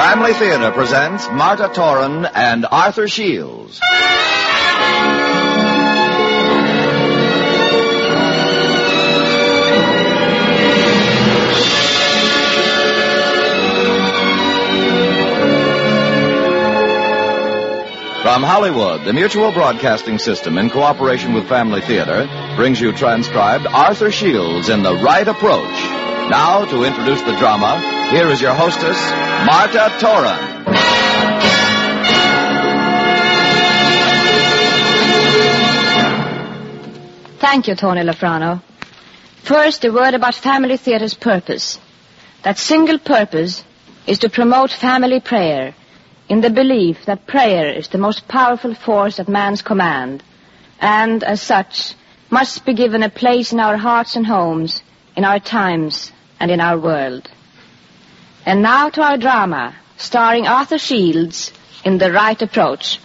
Family Theater presents Marta Toren and Arthur Shields. From Hollywood, the Mutual Broadcasting System, in cooperation with Family Theater, brings you transcribed Arthur Shields in The Right Approach. Now, to introduce the drama, here is your hostess, Marta Toren. Thank you, Tony Lafrano. First, a word about Family Theater's purpose. That single purpose is to promote family prayer, in the belief that prayer is the most powerful force at man's command, and, as such, must be given a place in our hearts and homes, in our times, and in our world. And now to our drama, starring Arthur Shields in The Right Approach.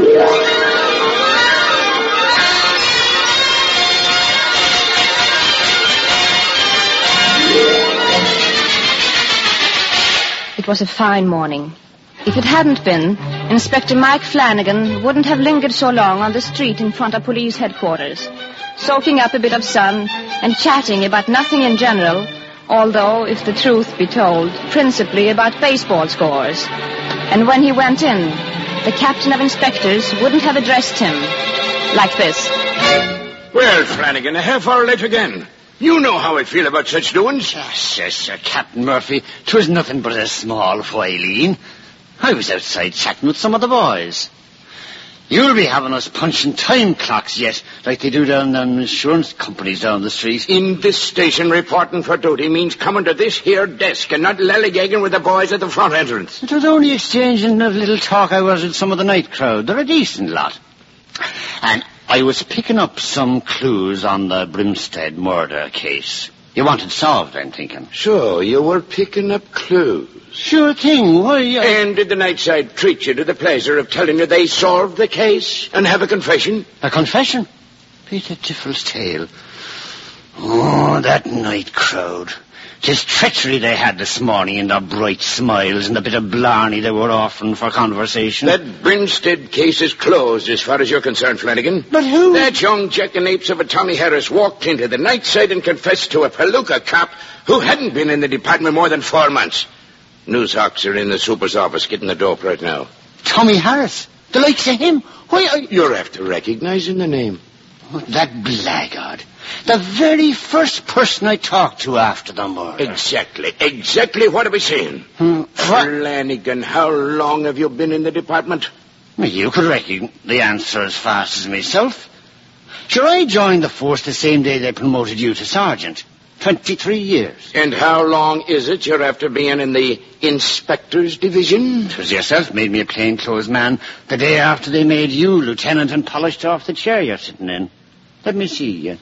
It was a fine morning. If it hadn't been, Inspector Mike Flanagan wouldn't have lingered so long on the street in front of police headquarters, soaking up a bit of sun and chatting about nothing in general, although, if the truth be told, principally about baseball scores. And when he went in, the captain of inspectors wouldn't have addressed him like this. Well, Flanagan, a half hour late again. You know how I feel about such doings. Yes, sir, Captain Murphy. 'Twas nothing but a small while. I was outside chatting with some of the boys. You'll be having us punching time clocks yet, like they do down on insurance companies down the street. In this station, reporting for duty means coming to this here desk and not lollygagging with the boys at the front entrance. It was only exchanging a little talk I was with some of the night crowd. They're a decent lot. And I was picking up some clues on the Brimstead murder case. You wanted solved, I'm thinking. So, you were picking up clues. Sure thing. Why, And did the Nightside treat you to the pleasure of telling you they solved the case and have a confession? A confession? Peter Tiffle's tale. Oh, that night crowd. 'Tis treachery they had this morning in their bright smiles and the bit of blarney they were offering for conversation. That Brimstead case is closed as far as you're concerned, Flanagan. But who? That young jackanapes of a Tommy Harris walked into the Nightside and confessed to a Palooka cop who hadn't been in the department more than 4 months. Newshawks are in the super's office getting the dope right now. Tommy Harris? The likes of him? Why, You're after recognizing the name. Oh, that blackguard. The very first person I talked to after the murder. Exactly what are we saying? Flanagan, how long have you been in the department? Well, you could reckon the answer as fast as myself. Sure, I joined the force the same day they promoted you to sergeant. 23 years. And how long is it you're after being in the inspector's division? 'Twas yourself made me a plainclothes man the day after they made you lieutenant and polished off the chair you're sitting in. Let me see.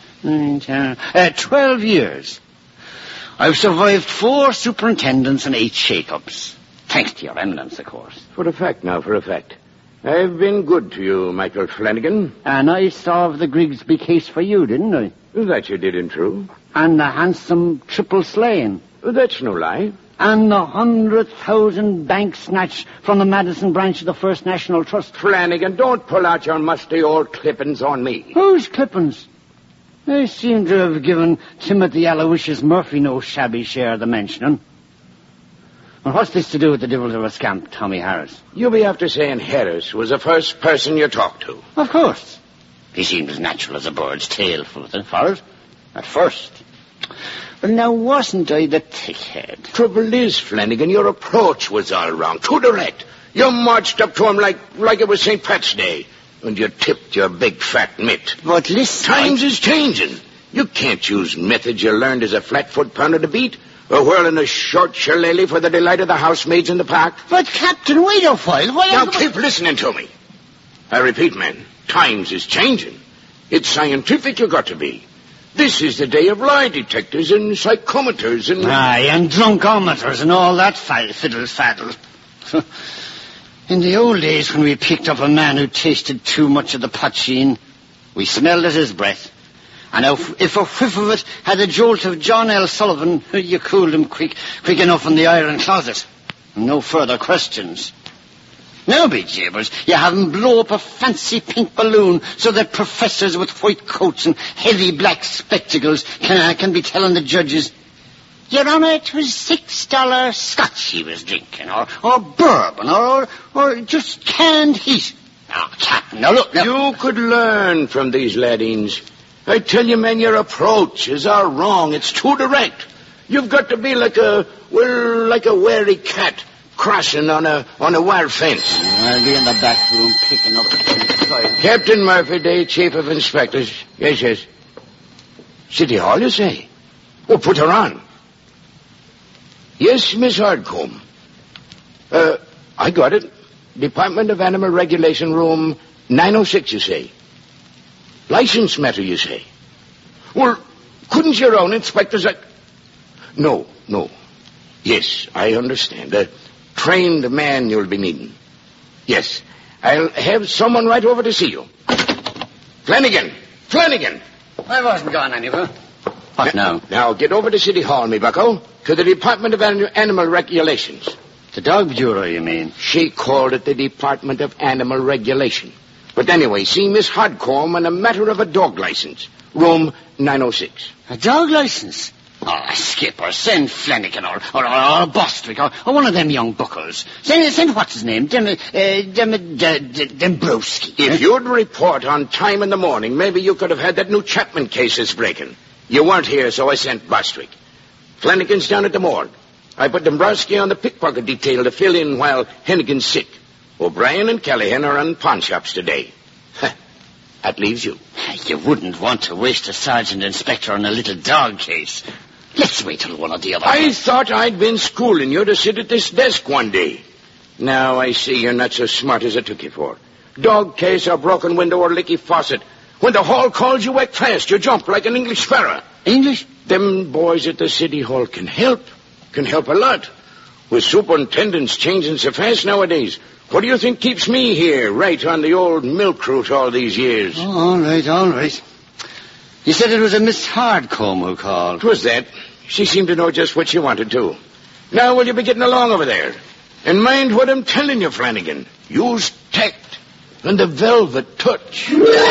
12 years. I've survived 4 superintendents and 8 shake-ups. Thanks to your eminence, of course. For a fact. I've been good to you, Michael Flanagan. And I solved the Grigsby case for you, didn't I? That you did, in true. And the handsome triple slaying. That's no lie. And the 100,000 bank snatch from the Madison branch of the First National Trust. Flanagan, don't pull out your musty old clippings on me. Whose clippings? They seem to have given Timothy Aloysius Murphy no shabby share of the mentioning. Well, what's this to do with the devils of a scamp, Tommy Harris? You'll be after saying Harris was the first person you talked to. Of course. He seemed as natural as a bird's tail for it, at first. But now, wasn't I the thickhead? Trouble is, Flanagan, your approach was all wrong. Too direct. You marched up to him like it was St. Pat's Day. And you tipped your big fat mitt. But listen... Times is changing. You can't use methods you learned as a flat-foot pounder to beat, or whirling a short shillelagh for the delight of the housemaids in the park. But, Captain, wait a while. Now keep listening to me. I repeat, man, times is changing. It's scientific you got to be. This is the day of lie detectors and psychometers and... Aye, and drunkometers and all that fiddle-faddle. In the old days when we picked up a man who tasted too much of the poteen, we smelled at his breath. And if a whiff of it had a jolt of John L. Sullivan, you cooled him quick enough in the iron closet. No further questions. Now, be jabbers, you have 'em blow up a fancy pink balloon so that professors with white coats and heavy black spectacles can be telling the judges, Your Honour, it was $6 scotch he was drinking, or bourbon, or just canned heat. Now, Captain, now look. Now. You could learn from these laddings. I tell you, man, your approaches are wrong. It's too direct. You've got to be like a wary cat crossing on a wire fence. I'll be in the back room picking up the fire. Captain Murphy, the Chief of Inspectors. Yes. City Hall, you say? Oh, put her on. Yes, Miss Hardcomb. I got it. Department of Animal Regulation, room 906, you say? License matter, you say? Well, couldn't your own inspectors... No. Yes, I understand. A trained man you'll be needing. Yes, I'll have someone right over to see you. Flanagan! I wasn't gone anywhere. What now? Now, get over to City Hall, me bucko, to the Department of Animal Regulations. The dog bureau, you mean? She called it the Department of Animal Regulation. But anyway, see Miss Hardcomb on a matter of a dog license. Room 906. A dog license? Oh, Skipper, send Flanagan or Bostwick or one of them young buckles. Send what's his name? Dembrowski. If you'd report on time in the morning, maybe you could have had that new Chapman case that's breaking. You weren't here, so I sent Bostwick. Flanagan's down at the morgue. I put Dombrowski on the pickpocket detail to fill in while Hennigan's sick. O'Brien and Callahan are on pawn shops today. That leaves you. You wouldn't want to waste a sergeant inspector on a little dog case. Let's wait till one of the other... I thought I'd been schooling you to sit at this desk one day. Now I see you're not so smart as I took you for. Dog case or broken window or leaky faucet. When the hall calls, you act fast. You jump like an English sparrow. English? Them boys at the City Hall can help. Can help a lot. With superintendents changing so fast nowadays. What do you think keeps me here, right on the old milk route all these years? Oh, all right. You said it was a Miss Hardcomb who called. 'Twas that. She seemed to know just what she wanted to. Now, will you be getting along over there? And mind what I'm telling you, Flanagan. Use tact and the velvet touch.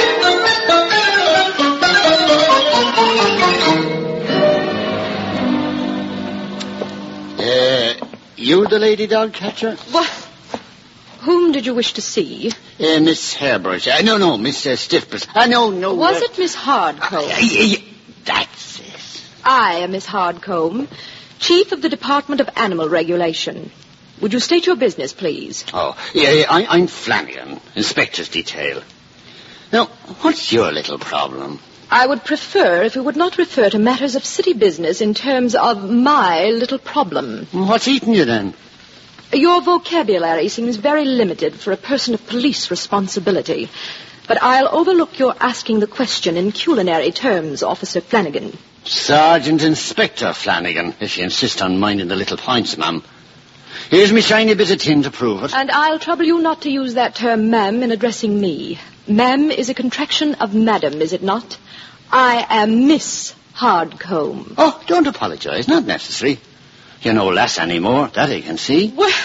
You the lady dog catcher? What? Whom did you wish to see? Miss Hairbrush. No, Miss Stiffbreast. No. Was it Miss Hardcomb? That's it. I am Miss Hardcomb, Chief of the Department of Animal Regulation. Would you state your business, please? Oh, yeah, I'm Flanagan, Inspector's Detail. Now, what's your little problem? I would prefer if you would not refer to matters of city business in terms of my little problem. What's eating you, then? Your vocabulary seems very limited for a person of police responsibility. But I'll overlook your asking the question in culinary terms, Officer Flanagan. Sergeant Inspector Flanagan, if you insist on minding the little points, ma'am. Here's me shiny bit of tin to prove it. And I'll trouble you not to use that term, ma'am, in addressing me. Ma'am is a contraction of madam, is it not? I am Miss Hardcomb. Oh, don't apologize. Not necessary. You're no less anymore, that I can see. Well,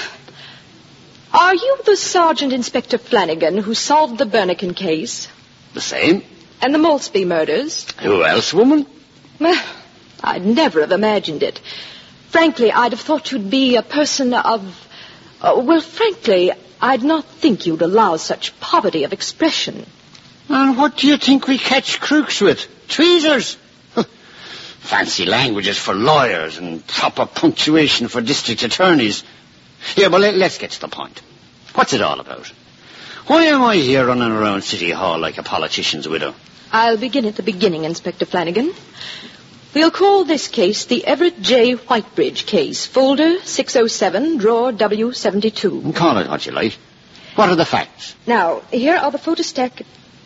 are you the Sergeant Inspector Flanagan who solved the Burnican case? The same. And the Maltby murders? Who else, woman? Well, I'd never have imagined it. Frankly, I'd have thought you'd be a person of... frankly, I'd not think you'd allow such poverty of expression. And what do you think we catch crooks with? Tweezers? Fancy languages for lawyers and proper punctuation for district attorneys. Yeah, well, let's get to the point. What's it all about? Why am I here running around City Hall like a politician's widow? I'll begin at the beginning, Inspector Flanagan. We'll call this case the Everett J. Whitebridge case, folder 607, drawer W72. Call it what you like. What are the facts? Now, here are the photostatic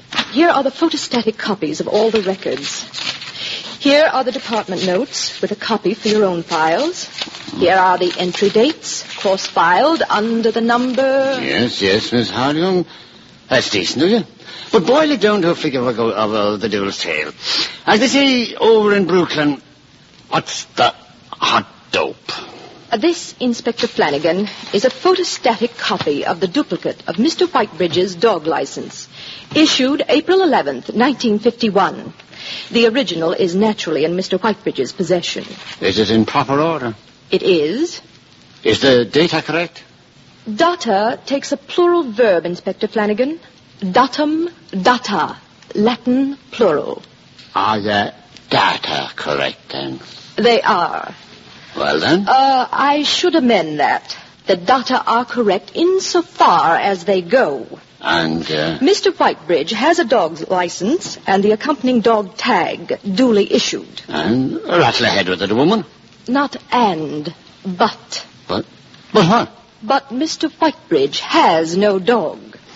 copies of all the records. Here are the department notes with a copy for your own files. Here are the entry dates, cross-filed under the number... Yes, Miss Hardcomb. That's decent of you. But boil it down to a figure of the devil's tail. As they say over in Brooklyn, what's the hot dope? This, Inspector Flanagan, is a photostatic copy of the duplicate of Mr. Whitebridge's dog license, issued April 11th, 1951. The original is naturally in Mr. Whitebridge's possession. Is it in proper order? It is. Is the data correct? Data takes a plural verb, Inspector Flanagan. Datum, data, Latin plural. Are the data correct, then? They are. Well, then? I should amend that. The data are correct insofar as they go. And, Mr. Whitebridge has a dog's license and the accompanying dog tag duly issued. And rattle ahead with it, woman. Not and, but. But what? But Mr. Whitebridge has no dog.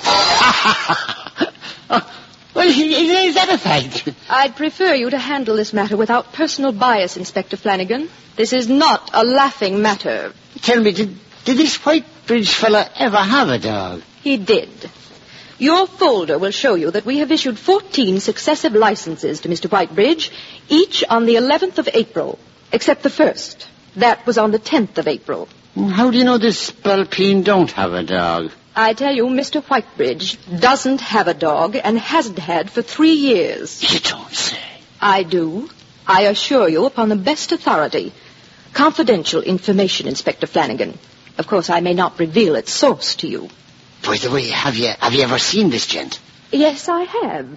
Well, is that a fact? I'd prefer you to handle this matter without personal bias, Inspector Flanagan. This is not a laughing matter. Tell me, did this Whitebridge fella ever have a dog? He did. Your folder will show you that we have issued 14 successive licenses to Mr. Whitebridge, each on the 11th of April, except the first. That was on the 10th of April. How do you know this Spalpeen don't have a dog? I tell you, Mr. Whitebridge doesn't have a dog and hasn't had for 3 years. You don't say. I do. I assure you upon the best authority. Confidential information, Inspector Flanagan. Of course, I may not reveal its source to you. By the way, have you ever seen this gent? Yes, I have.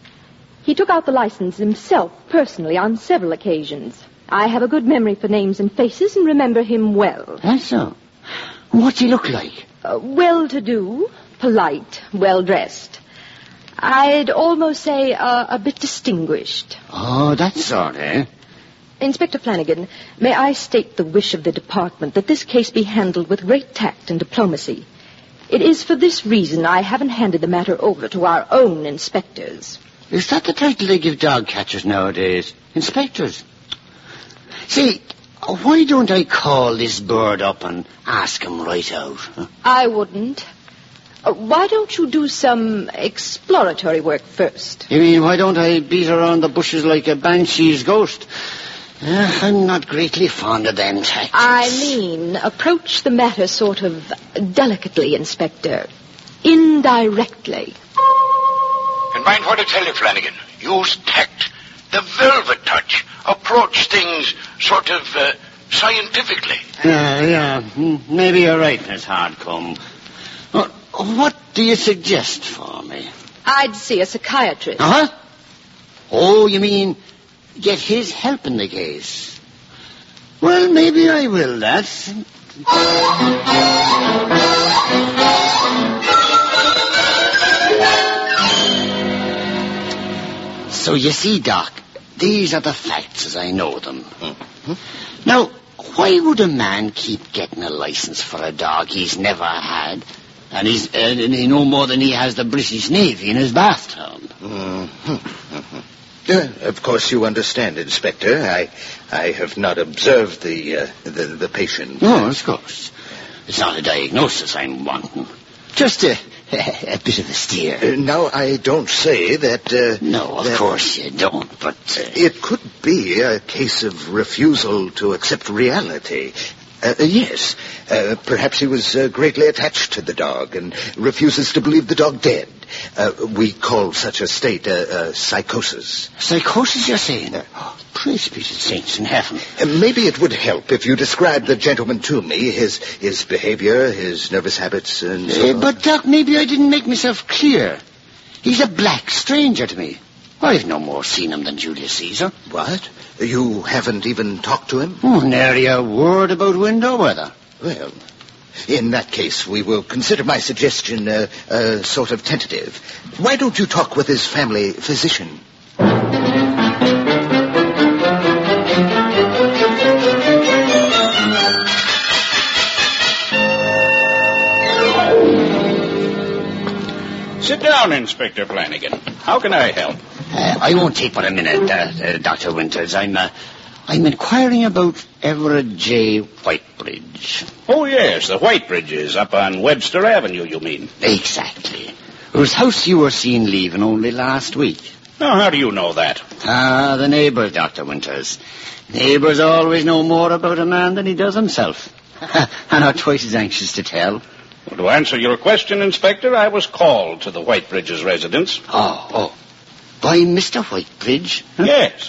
He took out the license himself, personally, on several occasions. I have a good memory for names and faces and remember him well. That's so. What's he look like? Well-to-do, polite, well-dressed. I'd almost say a bit distinguished. Oh, that sort, eh? Inspector Flanagan, may I state the wish of the department that this case be handled with great tact and diplomacy. It is for this reason I haven't handed the matter over to our own inspectors. Is that the title they give dog catchers nowadays? Inspectors? See, why don't I call this bird up and ask him right out? Huh? I wouldn't. Why don't you do some exploratory work first? You mean, why don't I beat around the bushes like a banshee's ghost? I'm not greatly fond of them tactics. I mean, approach the matter sort of delicately, Inspector. Indirectly. And mind what I tell you, Flanagan. Use tact. The velvet touch. Approach things sort of scientifically. Yeah. Maybe you're right, Miss Hardcombe. What do you suggest for me? I'd see a psychiatrist. Huh? Oh, you mean get his help in the case? Well, maybe I will, that. So you see, Doc, these are the facts as I know them. Mm-hmm. Now, why would a man keep getting a license for a dog he's never had, and he no more than he has the British Navy in his bathtub? Of course you understand, Inspector. I have not observed the patient. Oh, of course. It's not a diagnosis I'm wanting. Just a bit of a steer. No, I don't say that... no, of course you don't, but... It could be a case of refusal to accept reality. Yes. Perhaps he was greatly attached to the dog and refuses to believe the dog dead. We call such a state psychosis. Psychosis, you're saying? Praise be to saints in heaven. Maybe it would help if you described the gentleman to me, his behavior, his nervous habits, and so on. But, Doc, maybe I didn't make myself clear. He's a black stranger to me. I've no more seen him than Julius Caesar. What? You haven't even talked to him? Oh, nary a word about window weather. Well, in that case, we will consider my suggestion sort of tentative. Why don't you talk with his family physician? Sit down, Inspector Flanagan. How can I help? I won't take but a minute, Dr. Winters. I'm inquiring about Everett J. Whitebridge. Oh, yes, the Whitebridges up on Webster Avenue, you mean? Exactly. Whose house you were seen leaving only last week. Now, how do you know that? The neighbours, Dr. Winters. Neighbours always know more about a man than he does himself. I'm not twice as anxious to tell. Well, to answer your question, Inspector, I was called to the Whitebridge's residence. Oh. By Mr. Whitebridge? Huh? Yes.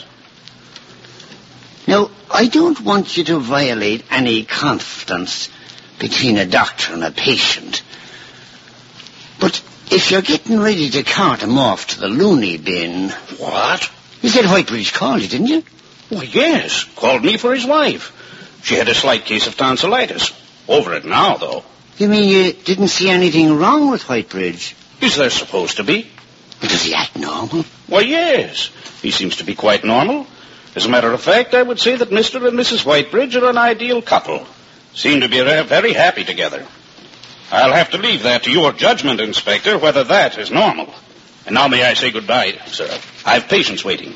Now, I don't want you to violate any confidence between a doctor and a patient. But if you're getting ready to cart him off to the loony bin... What? You said Whitebridge called you, didn't you? Why, yes. Called me for his wife. She had a slight case of tonsillitis. Over it now, though. You mean you didn't see anything wrong with Whitebridge? Is there supposed to be? Does he act normal? Why, yes. He seems to be quite normal. As a matter of fact, I would say that Mr. and Mrs. Whitebridge are an ideal couple. Seem to be very happy together. I'll have to leave that to your judgment, Inspector, whether that is normal. And now may I say goodbye, sir. I have patients waiting.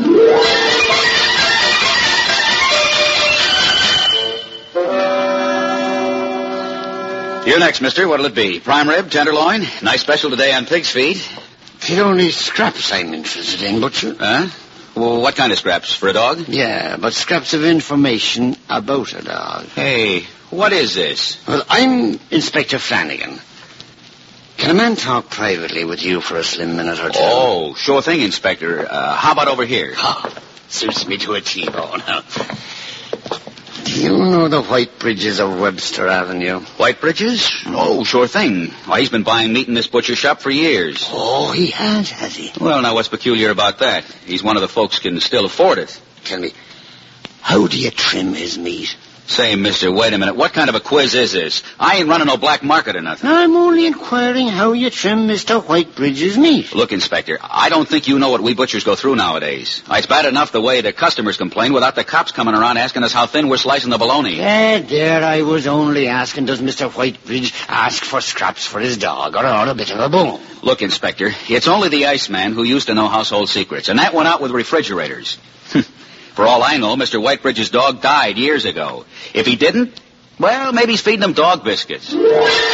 You're next, mister. What'll it be? Prime rib, tenderloin? Nice special today on pig's feet. It's only scraps I'm interested in, Butcher. Huh? Well, what kind of scraps? For a dog? Yeah, but scraps of information about a dog. Hey, what is this? Well, I'm Inspector Flanagan. Can a man talk privately with you for a slim minute or two? Oh, sure thing, Inspector. How about over here? Oh, suits me to a T-bone. Do you know the Whitebridges of Webster Avenue? Whitebridges? Oh, sure thing. Why, he's been buying meat in this butcher shop for years. Oh, he has he? Well, now, what's peculiar about that? He's one of the folks can still afford it. Tell me, how do you trim his meat? Say, mister, wait a minute. What kind of a quiz is this? I ain't running no black market or nothing. I'm only inquiring how you trim Mr. Whitebridge's meat. Look, Inspector, I don't think you know what we butchers go through nowadays. It's bad enough the way the customers complain without the cops coming around asking us how thin we're slicing the bologna. There, I was only asking, does Mr. Whitebridge ask for scraps for his dog or a bit of a bone? Look, Inspector, it's only the Iceman who used to know household secrets, and that went out with refrigerators. For all I know, Mr. Whitebridge's dog died years ago. If he didn't, well, maybe he's feeding him dog biscuits. No,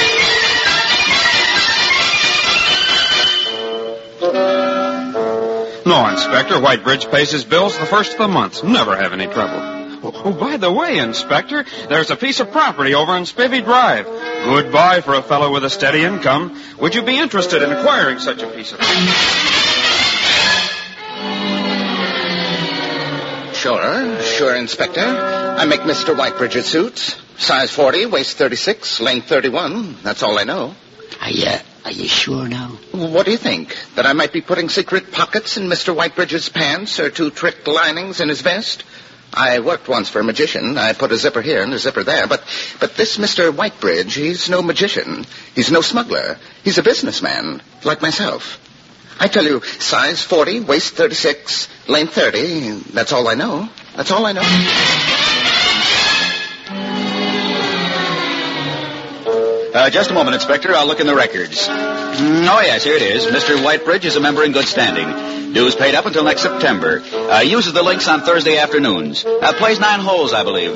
Inspector. Whitebridge pays his bills the first of the month. Never have any trouble. Oh, by the way, Inspector, there's a piece of property over on Spivey Drive. Good buy for a fellow with a steady income. Would you be interested in acquiring such a piece of property? Sure, Inspector. I make Mr. Whitebridge's suits. Size 40, waist 36, length 31. That's all I know. Are you sure now? What do you think? That I might be putting secret pockets in Mr. Whitebridge's pants or 2 trick linings in his vest? I worked once for a magician. I put a zipper here and a zipper there. But this Mr. Whitebridge, he's no magician. He's no smuggler. He's a businessman, like myself. I tell you, size 40, waist 36, length 30. That's all I know. That's all I know. Just a moment, Inspector. I'll look in the records. Oh, yes, here it is. Mr. Whitebridge is a member in good standing. Dues paid up until next September. Uses the links on Thursday afternoons. Plays 9 holes, I believe.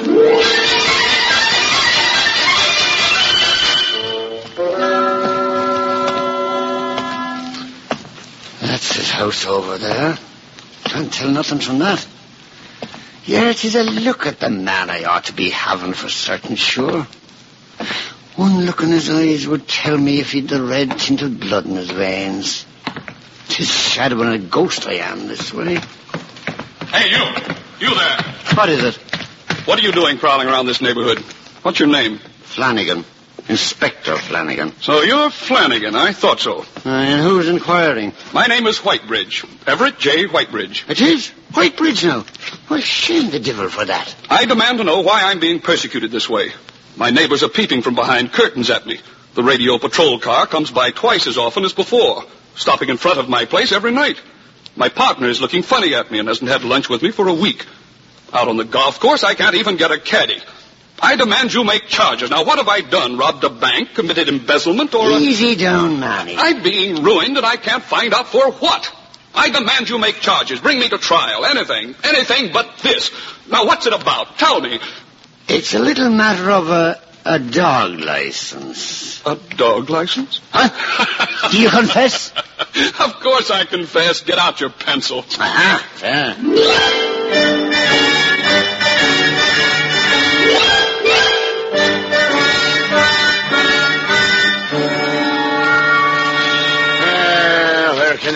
That's his house over there. Can't tell nothing from that. Yeah, it is a look at the man I ought to be having for certain, sure. One look in his eyes would tell me if he'd the red tinted blood in his veins. 'Tis shadowing a ghost I am this way. Hey, you there. What is it? What are you doing prowling around this neighborhood? What's your name? Flanagan. Inspector Flanagan. So you're Flanagan. I thought so. And who's inquiring? My name is Whitebridge. Everett J. Whitebridge. It is? Whitebridge now? Well, shame the devil for that. I demand to know why I'm being persecuted this way. My neighbors are peeping from behind curtains at me. The radio patrol car comes by twice as often as before, stopping in front of my place every night. My partner is looking funny at me and hasn't had lunch with me for a week. Out on the golf course, I can't even get a caddy. I demand you make charges. Now, what have I done? Robbed a bank? Committed embezzlement? Or Easy down, Manny. I'm being ruined and I can't find out for what. I demand you make charges. Bring me to trial. Anything. Anything but this. Now, what's it about? Tell me. It's a little matter of a dog license. A dog license? Huh? Do you confess? Of course I confess. Get out your pencil. Fair.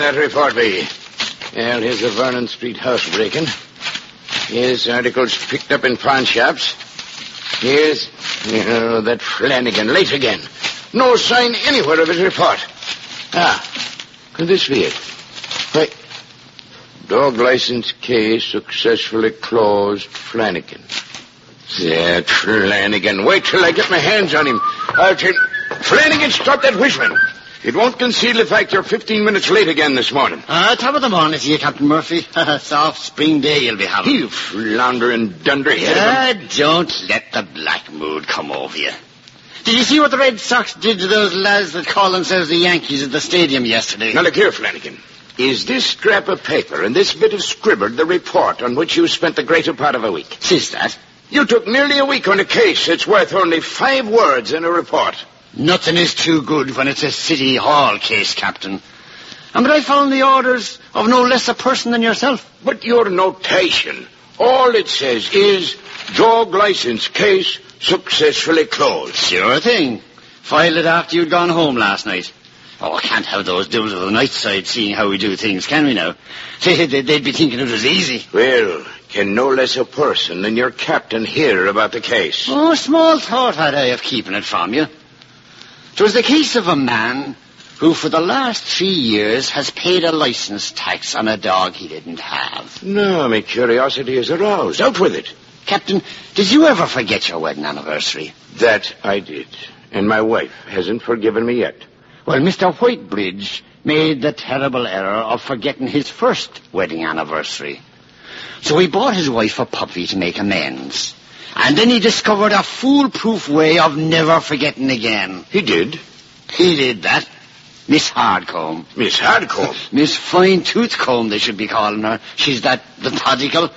that report be? Well, here's the Vernon Street housebreaking. Here's articles picked up in pawn shops. Here's that Flanagan late again. No sign anywhere of his report. Could this be it? Why, dog license case successfully closed, Flanagan. That Flanagan. Wait till I get my hands on him. Flanagan, stop that whistling. It won't conceal the fact you're 15 minutes late again this morning. Top of the morning to you, Captain Murphy. Soft spring day you'll be having. You floundering dunderhead. Don't let the black mood come over you. Did you see what the Red Sox did to those lads that call themselves the Yankees at the stadium yesterday? Now, look here, Flanagan. Is this scrap of paper and this bit of scribbler the report on which you spent the greater part of a week? Tis that. You took nearly a week on a case that's worth only 5 words in a report. Nothing is too good when it's a City Hall case, Captain. But I found the orders of no less a person than yourself. But your notation, all it says is, dog license case successfully closed. Sure thing. Filed it after you'd gone home last night. I can't have those dudes of the night side seeing how we do things, can we now? They'd be thinking it was easy. Well, can no less a person than your captain hear about the case? Oh, small thought had I of keeping it from you. It was the case of a man who for the last 3 years has paid a license tax on a dog he didn't have. No, my curiosity is aroused. Out with it. Captain, did you ever forget your wedding anniversary? That I did. And my wife hasn't forgiven me yet. Well, Mr. Whitebridge made the terrible error of forgetting his first wedding anniversary. So he bought his wife a puppy to make amends. And then he discovered a foolproof way of never forgetting again. He did? He did that. Miss Hardcomb. Miss Hardcomb? Miss Fine-Tooth Comb, they should be calling her. She's that methodical.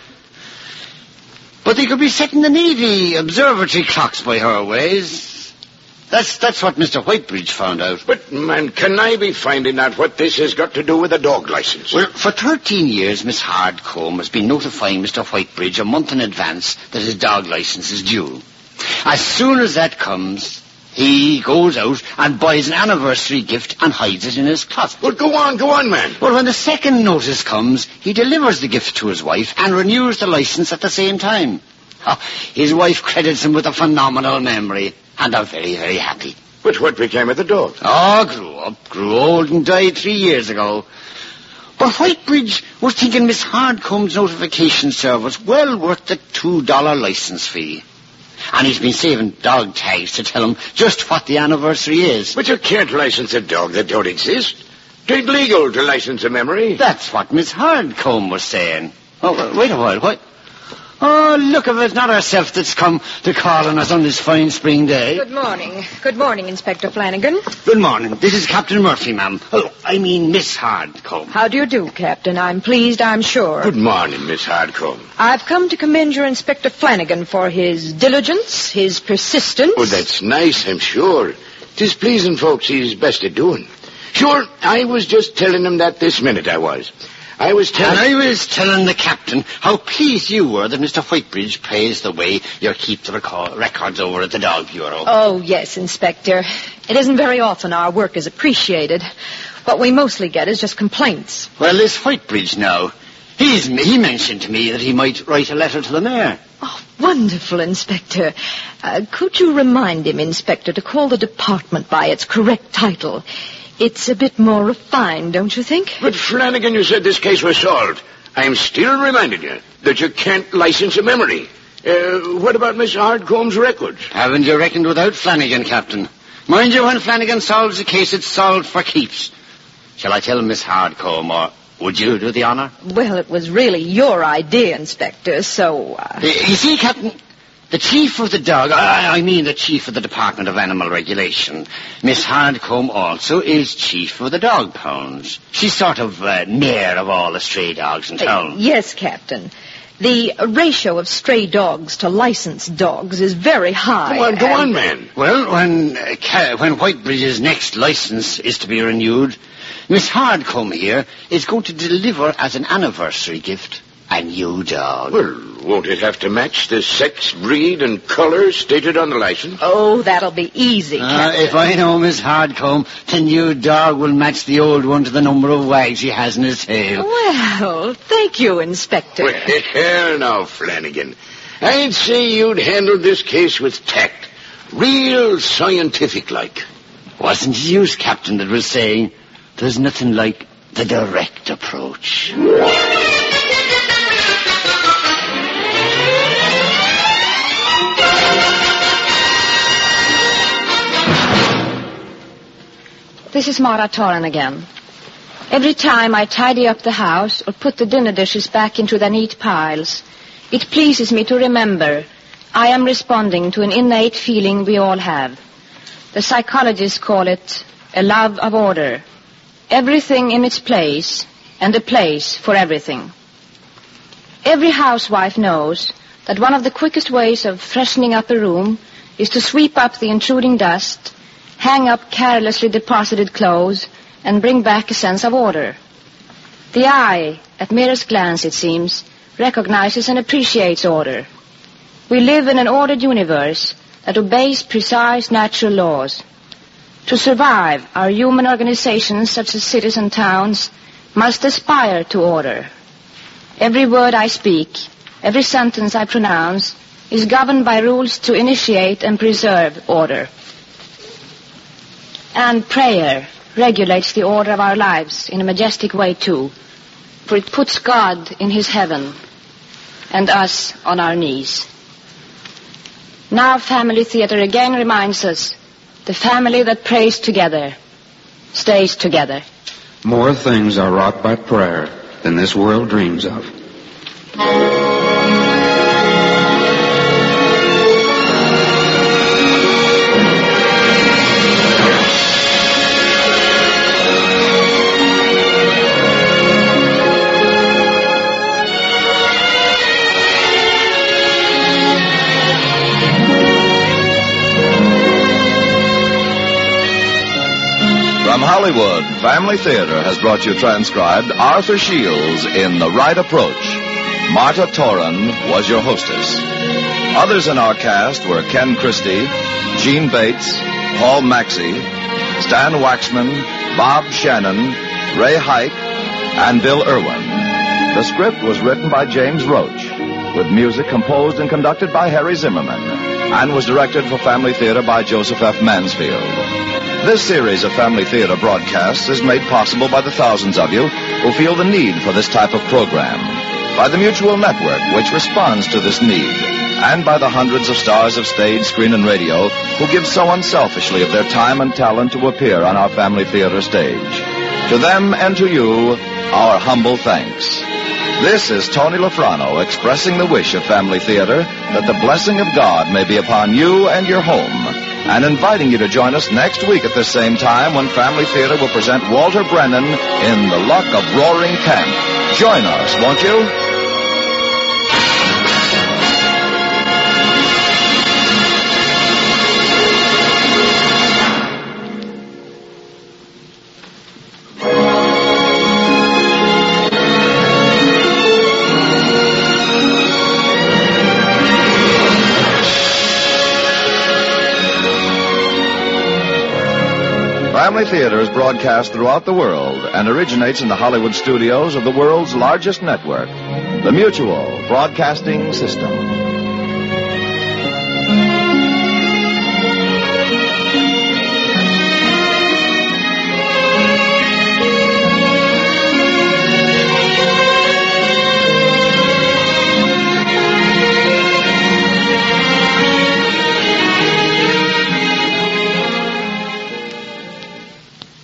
But they could be setting the Navy observatory clocks by her ways. That's what Mr. Whitebridge found out. But, man, can I be finding out what this has got to do with a dog license? Well, for 13 years, Miss Hardcomb has been notifying Mr. Whitebridge a month in advance that his dog license is due. As soon as that comes, he goes out and buys an anniversary gift and hides it in his closet. Well, go on, man. Well, when the second notice comes, he delivers the gift to his wife and renews the license at the same time. His wife credits him with a phenomenal memory, and are very, very happy. But what became of the dog? Grew old and died 3 years ago. But Whitebridge was thinking Miss Hardcomb's notification service well worth the $2 license fee. And he's been saving dog tags to tell him just what the anniversary is. But you can't license a dog that don't exist. It's illegal to license a memory. That's what Miss Hardcomb was saying. Oh, wait a while, what? Oh, look, if it's not herself that's come to call on us on this fine spring day. Good morning. Good morning, Inspector Flanagan. Good morning. This is Captain Murphy, ma'am. Oh, I mean Miss Hardcomb. How do you do, Captain? I'm pleased, I'm sure. Good morning, Miss Hardcomb. I've come to commend your Inspector Flanagan for his diligence, his persistence. Oh, that's nice, I'm sure. 'Tis pleasing folks he's best at doing. Sure, I was just telling him that this minute I was. I was telling the captain how pleased you were that Mr. Whitebridge praised the way you keep the records over at the Dog Bureau. Oh, yes, Inspector. It isn't very often our work is appreciated. What we mostly get is just complaints. Well, this Whitebridge now, he mentioned to me that he might write a letter to the mayor. Oh, wonderful, Inspector. Could you remind him, Inspector, to call the department by its correct title? It's a bit more refined, don't you think? But, Flanagan, you said this case was solved. I'm still reminding you that you can't license a memory. What about Miss Hardcomb's records? Haven't you reckoned without Flanagan, Captain? Mind you, when Flanagan solves a case, it's solved for keeps. Shall I tell Miss Hardcomb, or would you do the honor? Well, it was really your idea, Inspector, so... You see, Captain... The chief of the dog, I mean the chief of the Department of Animal Regulation, Miss Hardcomb also is chief of the dog pounds. She's sort of mayor of all the stray dogs in town. Yes, Captain. The ratio of stray dogs to licensed dogs is very high. Go on, man. Well, when Whitebridge's next license is to be renewed, Miss Hardcomb here is going to deliver as an anniversary gift A new dog. Well, won't it have to match the sex, breed, and color stated on the license? Oh, that'll be easy, Captain. If I know Miss Hardcomb, the new dog will match the old one to the number of wags he has in his tail. Well, thank you, Inspector. Well, here now, Flanagan. I'd say you'd handled this case with tact. Real scientific-like. Wasn't it you, Captain, that was saying there's nothing like the direct approach? This is Mara Torren again. Every time I tidy up the house or put the dinner dishes back into their neat piles, it pleases me to remember I am responding to an innate feeling we all have. The psychologists call it a love of order. Everything in its place and a place for everything. Every housewife knows that one of the quickest ways of freshening up a room is to sweep up the intruding dust, hang up carelessly deposited clothes, and bring back a sense of order. The eye, at merest glance it seems, recognizes and appreciates order. We live in an ordered universe that obeys precise natural laws. To survive, our human organizations, such as cities and towns, must aspire to order. Every word I speak, every sentence I pronounce, is governed by rules to initiate and preserve order. And prayer regulates the order of our lives in a majestic way, too, for it puts God in his heaven and us on our knees. Now Family Theater again reminds us, the family that prays together stays together. More things are wrought by prayer than this world dreams of. From Hollywood, Family Theater has brought you transcribed Arthur Shields in The Right Approach. Marta Torren was your hostess. Others in our cast were Ken Christie, Gene Bates, Paul Maxey, Stan Waxman, Bob Shannon, Ray Hike, and Bill Irwin. The script was written by James Roach, with music composed and conducted by Harry Zimmerman, and was directed for Family Theater by Joseph F. Mansfield. This series of Family Theater broadcasts is made possible by the thousands of you who feel the need for this type of program, by the Mutual Network, which responds to this need, and by the hundreds of stars of stage, screen, and radio who give so unselfishly of their time and talent to appear on our Family Theater stage. To them and to you, our humble thanks. This is Tony Lafrano expressing the wish of Family Theater that the blessing of God may be upon you and your home, and inviting you to join us next week at the same time when Family Theater will present Walter Brennan in The Luck of Roaring Camp. Join us, won't you? Family Theater is broadcast throughout the world and originates in the Hollywood studios of the world's largest network, the Mutual Broadcasting System.